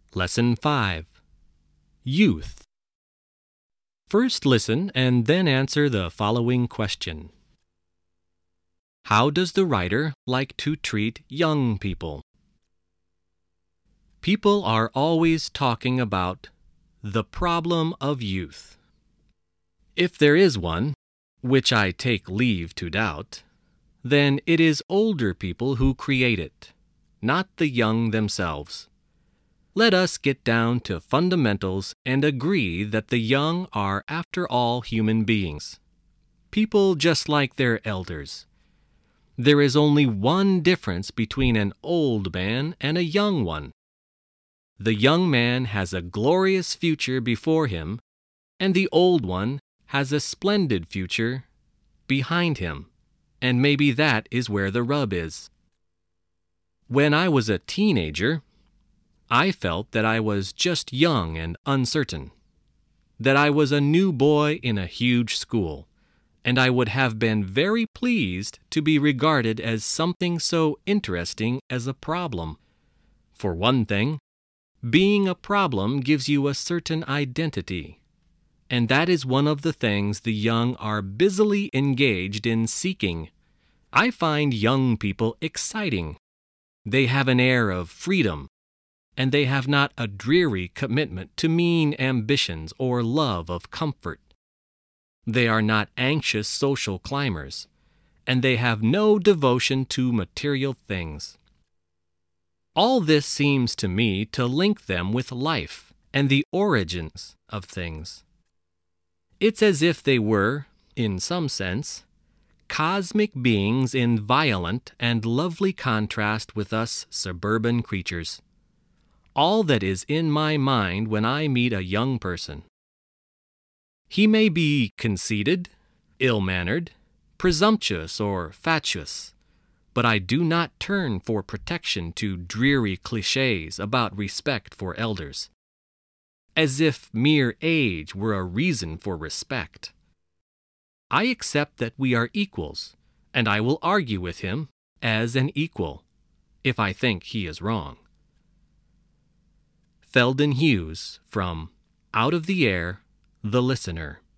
Lesson 5. Youth. First listen and then answer the following question. How does the writer like to treat young people? People are always talking about the problem of youth. If there is one, which I take leave to doubt, then it is older people who create it, not the young themselves. Let us get down to fundamentals and agree that the young are, after all, human beings. People just like their elders. There is only one difference between an old man and a young one. The young man has a glorious future before him, and the old one has a splendid future behind him, and maybe that is where the rub is. When I was a teenager, I felt that I was just young and uncertain, that I was a new boy in a huge school, and I would have been very pleased to be regarded as something so interesting as a problem. For one thing, being a problem gives you a certain identity, and that is one of the things the young are busily engaged in seeking. I find young people exciting. They have an air of freedom, and they have not a dreary commitment to mean ambitions or love of comfort. They are not anxious social climbers, and they have no devotion to material things. All this seems to me to link them with life and the origins of things. It's as if they were, in some sense, cosmic beings in violent and lovely contrast with us suburban creatures. All that is in my mind when I meet a young person. He may be conceited, ill-mannered, presumptuous, or fatuous, but I do not turn for protection to dreary clichés about respect for elders, as if mere age were a reason for respect. I accept that we are equals, and I will argue with him as an equal, if I think he is wrong. Feldon Hughes from Out of the Air, The Listener.